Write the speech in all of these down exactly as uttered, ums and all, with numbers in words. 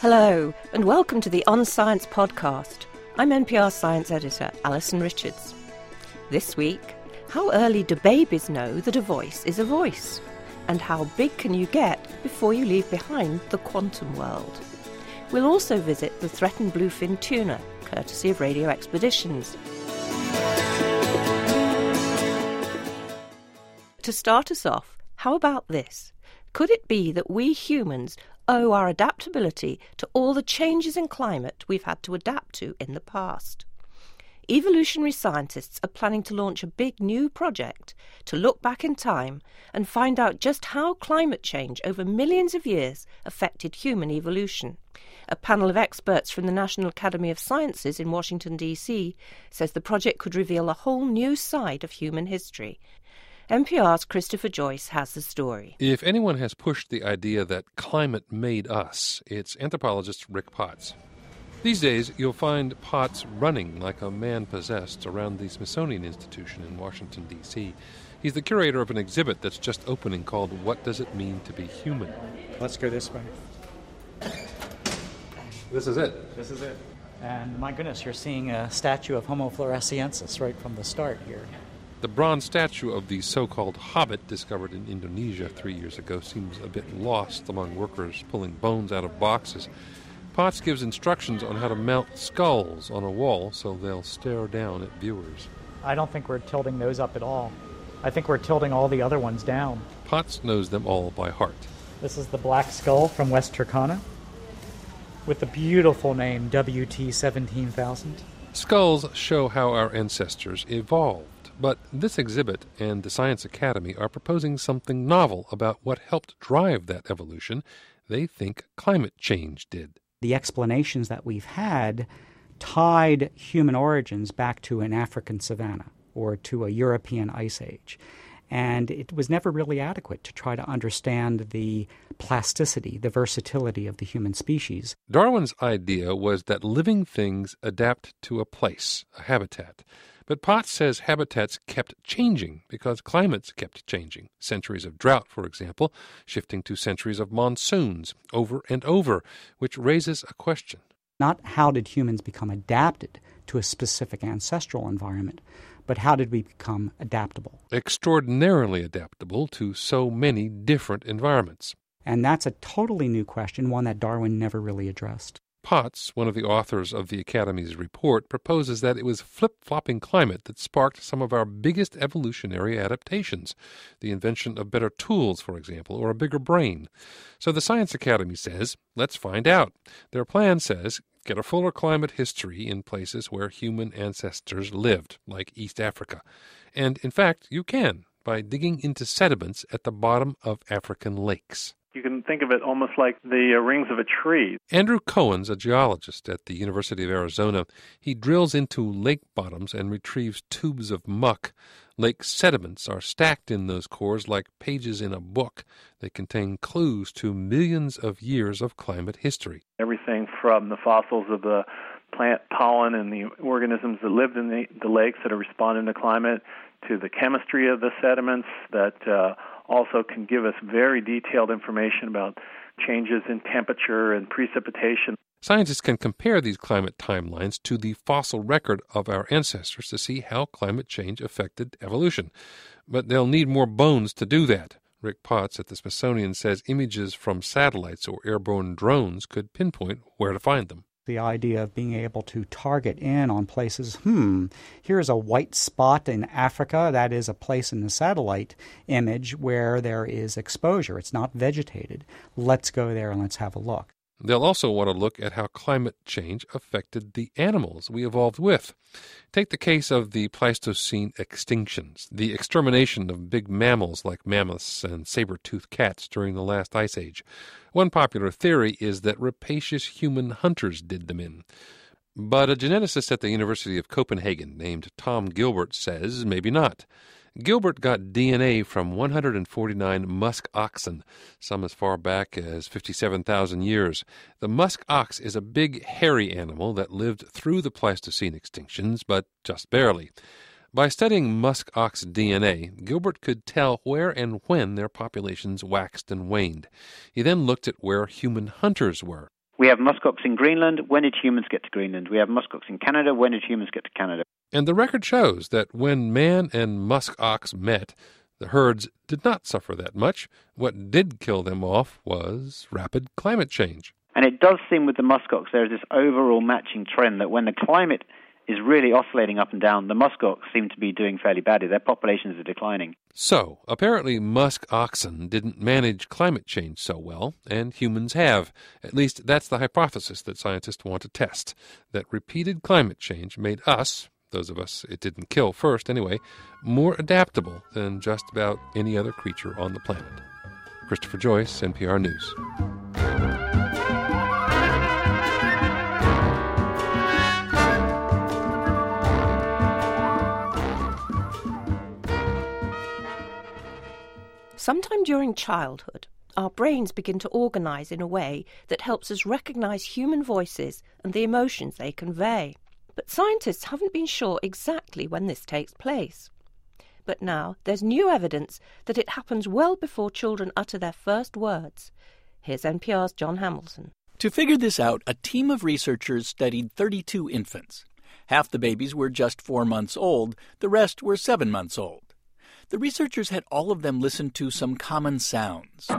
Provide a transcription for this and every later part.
Hello, and welcome to the On Science podcast. I'm N P R science editor Alison Richards. This week, how early do babies know that a voice is a voice? And how big can you get before you leave behind the quantum world? We'll also visit the threatened bluefin tuna, courtesy of Radio Expeditions. To start us off, how about this? Could it be that we humans owe our adaptability to all the changes in climate we've had to adapt to in the past? Evolutionary scientists are planning to launch a big new project to look back in time and find out just how climate change over millions of years affected human evolution. A panel of experts from the National Academy of Sciences in Washington, D C says the project could reveal a whole new side of human history. N P R's Christopher Joyce has the story. If anyone has pushed the idea that climate made us, it's anthropologist Rick Potts. These days, you'll find Potts running like a man possessed around the Smithsonian Institution in Washington, D C He's the curator of an exhibit that's just opening called What Does It Mean to Be Human? Let's go this way. This is it. This is it. And my goodness, you're seeing a statue of Homo floresiensis right from the start here. The bronze statue of the so-called hobbit discovered in Indonesia three years ago seems a bit lost among workers pulling bones out of boxes. Potts gives instructions on how to mount skulls on a wall so they'll stare down at viewers. I don't think we're tilting those up at all. I think we're tilting all the other ones down. Potts knows them all by heart. This is the black skull from West Turkana with the beautiful name W T seventeen thousand. Skulls show how our ancestors evolved. But this exhibit and the Science Academy are proposing something novel about what helped drive that evolution. They think climate change did. The explanations that we've had tied human origins back to an African savanna or to a European ice age. And it was never really adequate to try to understand the plasticity, the versatility of the human species. Darwin's idea was that living things adapt to a place, a habitat. But Potts says habitats kept changing because climates kept changing. Centuries of drought, for example, shifting to centuries of monsoons over and over, which raises a question. Not how did humans become adapted to a specific ancestral environment, but how did we become adaptable? Extraordinarily adaptable to so many different environments. And that's a totally new question, one that Darwin never really addressed. Potts, one of the authors of the Academy's report, proposes that it was flip-flopping climate that sparked some of our biggest evolutionary adaptations, the invention of better tools, for example, or a bigger brain. So the Science Academy says, let's find out. Their plan says, get a fuller climate history in places where human ancestors lived, like East Africa. And, in fact, you can, by digging into sediments at the bottom of African lakes. You can think of it almost like the uh, rings of a tree. Andrew Cohen's a geologist at the University of Arizona. He drills into lake bottoms and retrieves tubes of muck. Lake sediments are stacked in those cores like pages in a book. They contain clues to millions of years of climate history. Everything from the fossils of the plant pollen and the organisms that lived in the, the lakes that are responding to climate, to the chemistry of the sediments that uh, also can give us very detailed information about changes in temperature and precipitation. Scientists can compare these climate timelines to the fossil record of our ancestors to see how climate change affected evolution. But they'll need more bones to do that. Rick Potts at the Smithsonian says images from satellites or airborne drones could pinpoint where to find them. The idea of being able to target in on places, hmm, here's a white spot in Africa. That is a place in the satellite image where there is exposure. It's not vegetated. Let's go there and let's have a look. They'll also want to look at how climate change affected the animals we evolved with. Take the case of the Pleistocene extinctions, the extermination of big mammals like mammoths and saber-toothed cats during the last ice age. One popular theory is that rapacious human hunters did them in. But a geneticist at the University of Copenhagen named Tom Gilbert says maybe not. Gilbert got D N A from one hundred forty-nine musk oxen, some as far back as fifty-seven thousand years. The musk ox is a big, hairy animal that lived through the Pleistocene extinctions, but just barely. By studying musk ox D N A, Gilbert could tell where and when their populations waxed and waned. He then looked at where human hunters were. We have muskox in Greenland. When did humans get to Greenland? We have muskox in Canada. When did humans get to Canada? And the record shows that when man and musk ox met, the herds did not suffer that much. What did kill them off was rapid climate change. And it does seem with the muskox there's this overall matching trend that when the climate is really oscillating up and down, the muskox seem to be doing fairly badly. Their populations are declining. So, apparently musk oxen didn't manage climate change so well, and humans have. At least that's the hypothesis that scientists want to test, that repeated climate change made us, those of us it didn't kill first anyway, more adaptable than just about any other creature on the planet. Christopher Joyce, N P R News. Sometime during childhood, our brains begin to organise in a way that helps us recognise human voices and the emotions they convey. But scientists haven't been sure exactly when this takes place. But now there's new evidence that it happens well before children utter their first words. Here's N P R's John Hamilton. To figure this out, a team of researchers studied thirty-two infants. Half the babies were just four months old, the rest were seven months old. The researchers had all of them listen to some common sounds.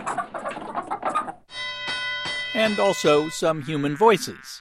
And also some human voices.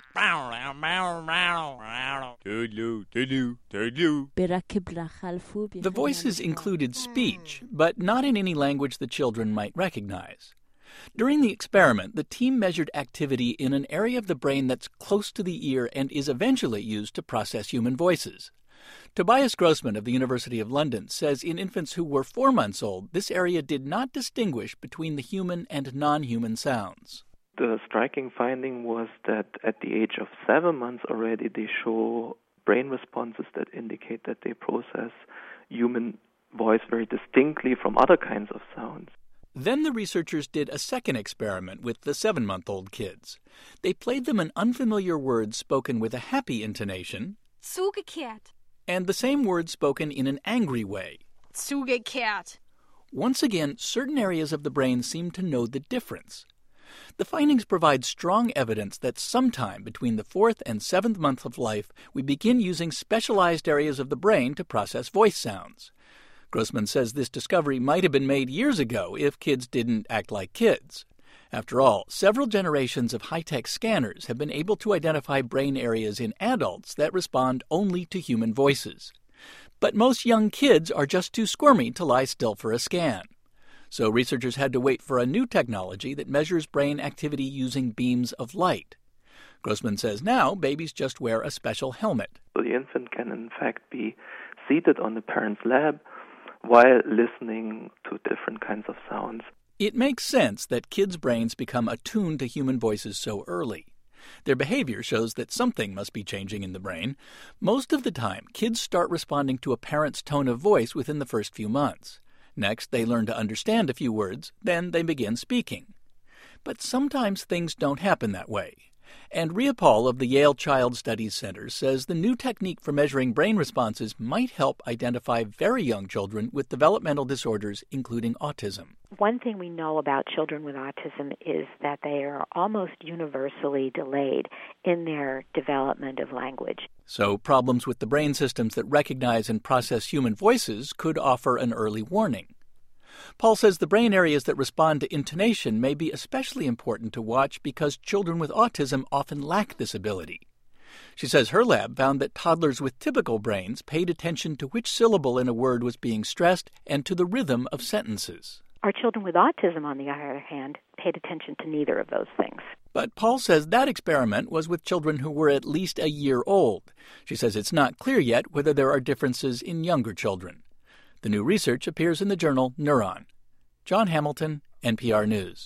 The voices included speech, but not in any language the children might recognize. During the experiment, the team measured activity in an area of the brain that's close to the ear and is eventually used to process human voices. Tobias Grossman of the University of London says in infants who were four months old, this area did not distinguish between the human and non-human sounds. The striking finding was that at the age of seven months already, they show brain responses that indicate that they process human voice very distinctly from other kinds of sounds. Then the researchers did a second experiment with the seven-month-old kids. They played them an unfamiliar word spoken with a happy intonation, zugekehrt, and the same word spoken in an angry way, zugekehrt. Once again, certain areas of the brain seem to know the difference. The findings provide strong evidence that sometime between the fourth and seventh month of life, we begin using specialized areas of the brain to process voice sounds. Grossman says this discovery might have been made years ago if kids didn't act like kids. After all, several generations of high-tech scanners have been able to identify brain areas in adults that respond only to human voices. But most young kids are just too squirmy to lie still for a scan. So researchers had to wait for a new technology that measures brain activity using beams of light. Grossman says now babies just wear a special helmet. The infant can in fact be seated on the parent's lap while listening to different kinds of sounds. It makes sense that kids' brains become attuned to human voices so early. Their behavior shows that something must be changing in the brain. Most of the time, kids start responding to a parent's tone of voice within the first few months. Next, they learn to understand a few words, then they begin speaking. But sometimes things don't happen that way. And Rhea Paul of the Yale Child Studies Center says the new technique for measuring brain responses might help identify very young children with developmental disorders, including autism. One thing we know about children with autism is that they are almost universally delayed in their development of language. So problems with the brain systems that recognize and process human voices could offer an early warning. Paul says the brain areas that respond to intonation may be especially important to watch because children with autism often lack this ability. She says her lab found that toddlers with typical brains paid attention to which syllable in a word was being stressed and to the rhythm of sentences. Our children with autism, on the other hand, paid attention to neither of those things. But Paul says that experiment was with children who were at least a year old. She says it's not clear yet whether there are differences in younger children. The new research appears in the journal Neuron. John Hamilton, N P R News.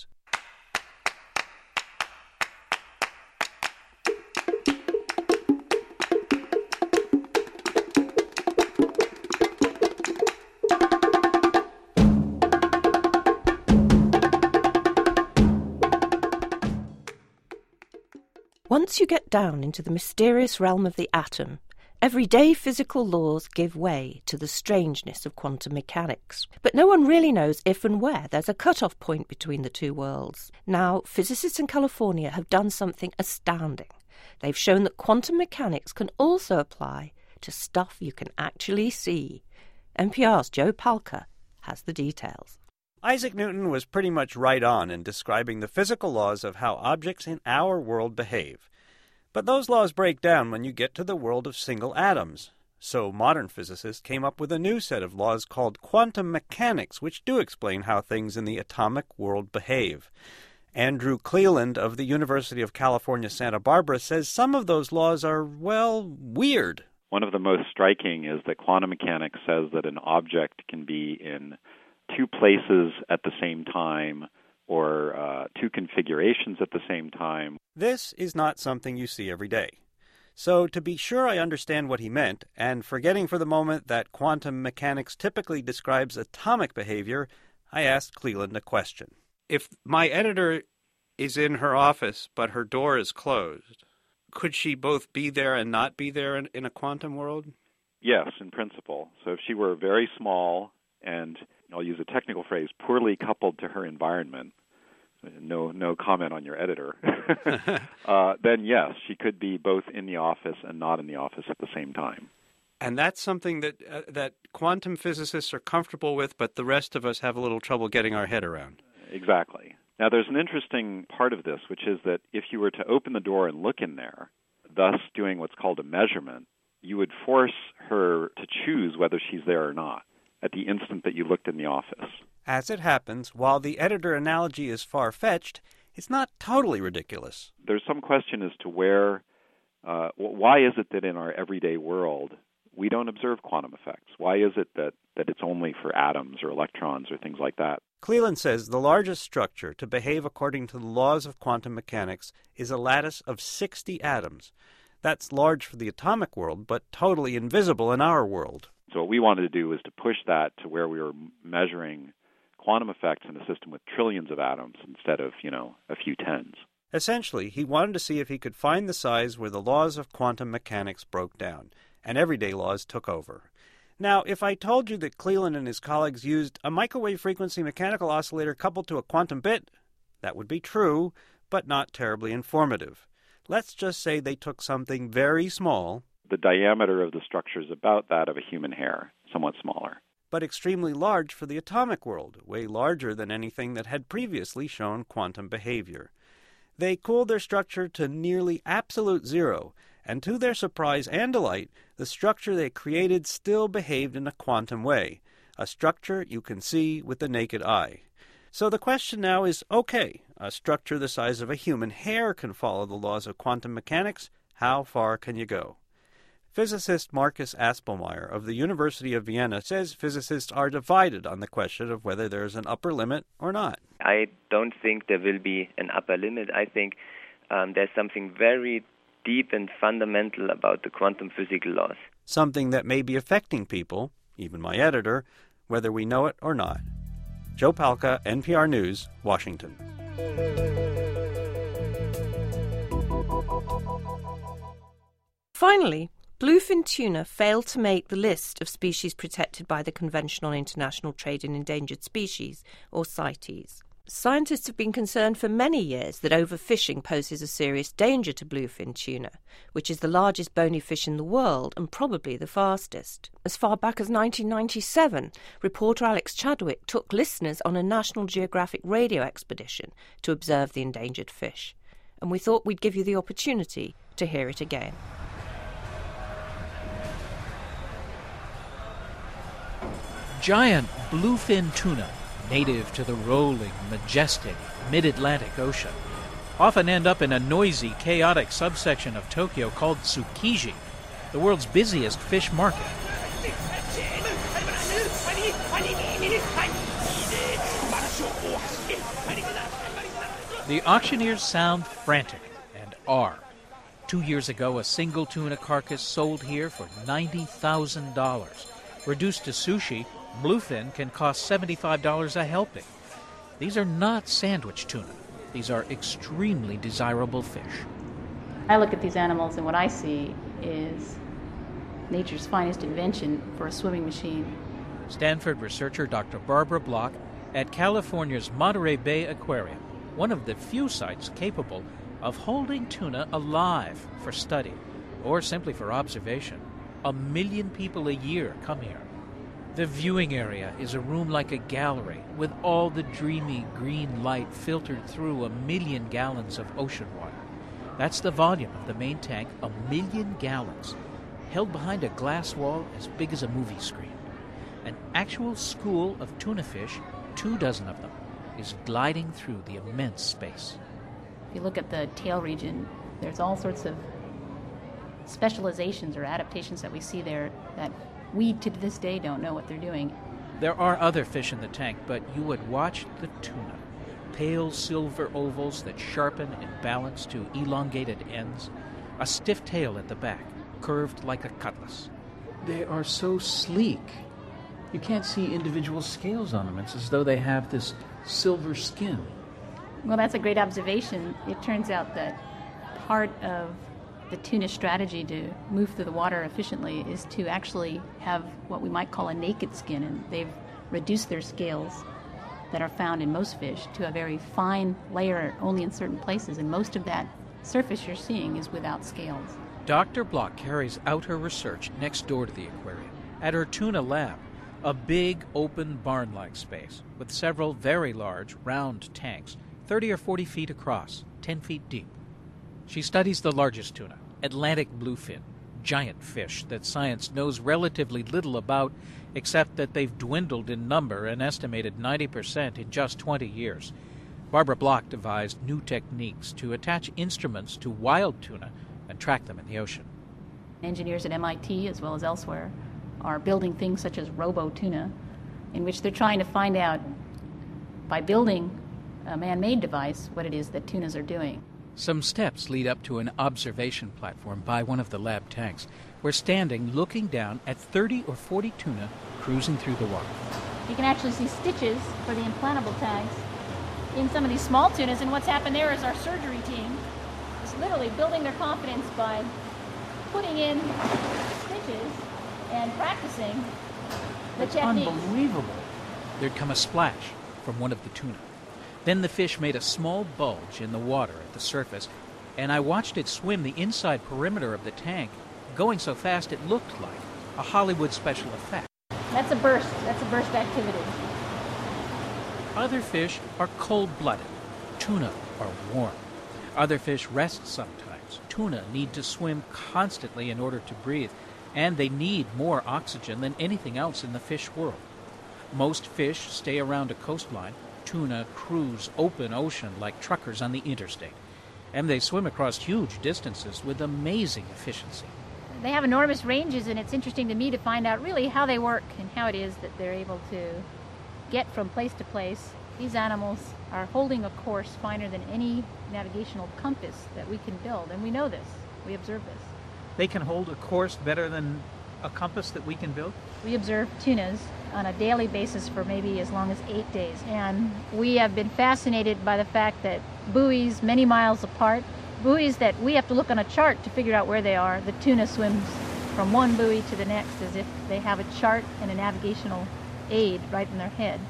Once you get down into the mysterious realm of the atom, Everyday physical laws give way to the strangeness of quantum mechanics. But no one really knows if and where there's a cut-off point between the two worlds. Now, physicists in California have done something astounding. They've shown that quantum mechanics can also apply to stuff you can actually see. N P R's Joe Palca has the details. Isaac Newton was pretty much right on in describing the physical laws of how objects in our world behave. But those laws break down when you get to the world of single atoms. So modern physicists came up with a new set of laws called quantum mechanics, which do explain how things in the atomic world behave. Andrew Cleland of the University of California, Santa Barbara says some of those laws are, well, weird. One of the most striking is that quantum mechanics says that an object can be in two places at the same time, or uh, two configurations at the same time. This is not something you see every day. So to be sure I understand what he meant, and forgetting for the moment that quantum mechanics typically describes atomic behavior, I asked Cleland a question. If my editor is in her office, but her door is closed, could she both be there and not be there in, in a quantum world? Yes, in principle. So if she were very small and, I'll use a technical phrase, poorly coupled to her environment, no no comment on your editor, uh, then yes, she could be both in the office and not in the office at the same time. And that's something that uh, that quantum physicists are comfortable with, but the rest of us have a little trouble getting our head around. Exactly. Now, there's an interesting part of this, which is that if you were to open the door and look in there, thus doing what's called a measurement, you would force her to choose whether she's there or not at the instant that you looked in the office. As it happens, while the editor analogy is far-fetched, it's not totally ridiculous. There's some question as to where, uh, why is it that in our everyday world we don't observe quantum effects? Why is it that, that it's only for atoms or electrons or things like that? Cleland says the largest structure to behave according to the laws of quantum mechanics is a lattice of sixty atoms. That's large for the atomic world, but totally invisible in our world. So what we wanted to do was to push that to where we were measuring quantum effects in a system with trillions of atoms instead of, you know, a few tens. Essentially, he wanted to see if he could find the size where the laws of quantum mechanics broke down, and everyday laws took over. Now, if I told you that Cleland and his colleagues used a microwave frequency mechanical oscillator coupled to a quantum bit, that would be true, but not terribly informative. Let's just say they took something very small. The diameter of the structure is about that of a human hair, somewhat smaller. But extremely large for the atomic world, way larger than anything that had previously shown quantum behavior. They cooled their structure to nearly absolute zero, and to their surprise and delight, the structure they created still behaved in a quantum way, a structure you can see with the naked eye. So the question now is, okay, a structure the size of a human hair can follow the laws of quantum mechanics. How far can you go? Physicist Marcus Aspelmeyer of the University of Vienna says physicists are divided on the question of whether there is an upper limit or not. I don't think there will be an upper limit. I think um, there's something very deep and fundamental about the quantum physical laws. Something that may be affecting people, even my editor, whether we know it or not. Joe Palca, N P R News, Washington. Finally, bluefin tuna failed to make the list of species protected by the Convention on International Trade in Endangered Species, or CITES. Scientists have been concerned for many years that overfishing poses a serious danger to bluefin tuna, which is the largest bony fish in the world and probably the fastest. As far back as nineteen ninety-seven, reporter Alex Chadwick took listeners on a National Geographic radio expedition to observe the endangered fish, and we thought we'd give you the opportunity to hear it again. Giant bluefin tuna, native to the rolling, majestic mid-Atlantic Ocean, often end up in a noisy, chaotic subsection of Tokyo called Tsukiji, the world's busiest fish market. The auctioneers sound frantic, and are. Two years ago, a single tuna carcass sold here for ninety thousand dollars. Reduced to sushi, bluefin can cost seventy-five dollars a helping. These are not sandwich tuna. These are extremely desirable fish. I look at these animals and what I see is nature's finest invention for a swimming machine. Stanford researcher Doctor Barbara Block at California's Monterey Bay Aquarium, one of the few sites capable of holding tuna alive for study or simply for observation. A million people a year come here. The viewing area is a room like a gallery with all the dreamy green light filtered through a million gallons of ocean water. That's the volume of the main tank, a million gallons, held behind a glass wall as big as a movie screen. An actual school of tuna fish, two dozen of them, is gliding through the immense space. If you look at the tail region, there's all sorts of specializations or adaptations that we see there that we to this day don't know what they're doing. There are other fish in the tank, but you would watch the tuna. Pale silver ovals that sharpen and balance to elongated ends. A stiff tail at the back, curved like a cutlass. They are so sleek. You can't see individual scales on them. It's as though they have this silver skin. Well, that's a great observation. It turns out that part of the tuna strategy to move through the water efficiently is to actually have what we might call a naked skin, and they've reduced their scales that are found in most fish to a very fine layer only in certain places, and most of that surface you're seeing is without scales. Doctor Block carries out her research next door to the aquarium, at her tuna lab, a big open barn-like space with several very large round tanks, thirty or forty feet across, ten feet deep. She studies the largest tuna, Atlantic bluefin, giant fish that science knows relatively little about, except that they've dwindled in number an estimated ninety percent in just twenty years. Barbara Block devised new techniques to attach instruments to wild tuna and track them in the ocean. Engineers at M I T, as well as elsewhere, are building things such as robo-tuna, in which they're trying to find out, by building a man-made device, what it is that tunas are doing. Some steps lead up to an observation platform by one of the lab tanks. We're standing looking down at thirty or forty tuna cruising through the water. You can actually see stitches for the implantable tags in some of these small tunas, and what's happened there is our surgery team is literally building their confidence by putting in stitches and practicing the It's techniques. unbelievable. There'd come a splash from one of the tuna. Then the fish made a small bulge in the water at the surface, and I watched it swim the inside perimeter of the tank, going so fast it looked like a Hollywood special effect. That's a burst. That's a burst activity. Other fish are cold-blooded. Tuna are warm. Other fish rest sometimes. Tuna need to swim constantly in order to breathe, and they need more oxygen than anything else in the fish world. Most fish stay around a coastline. Tuna cruise open ocean like truckers on the interstate, and they swim across huge distances with amazing efficiency. They have enormous ranges, and it's interesting to me to find out really how they work and how it is that they're able to get from place to place. These animals are holding a course finer than any navigational compass that we can build, and we know this. We observe this. They can hold a course better than a compass that we can build? We observe tunas on a daily basis for maybe as long as eight days, and we have been fascinated by the fact that buoys many miles apart, buoys that we have to look on a chart to figure out where they are, the tuna swims from one buoy to the next as if they have a chart and a navigational aid right in their head.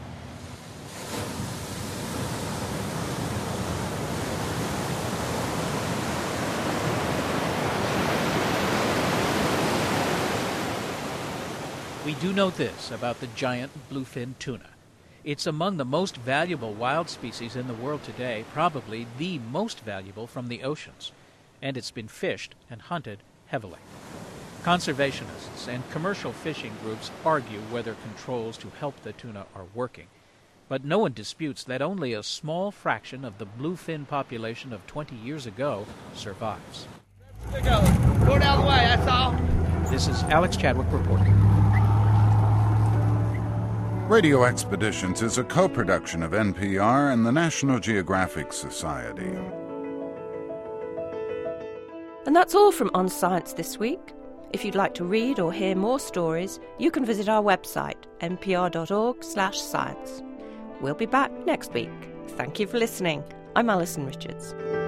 We do know this about the giant bluefin tuna. It's among the most valuable wild species in the world today, probably the most valuable from the oceans, and it's been fished and hunted heavily. Conservationists and commercial fishing groups argue whether controls to help the tuna are working, but no one disputes that only a small fraction of the bluefin population of twenty years ago survives. Go, go down the way, that's all. This is Alex Chadwick reporting. Radio Expeditions is a co-production of N P R and the National Geographic Society. And that's all from On Science this week. If you'd like to read or hear more stories, you can visit our website, n p r dot org slash science. We'll be back next week. Thank you for listening. I'm Alison Richards.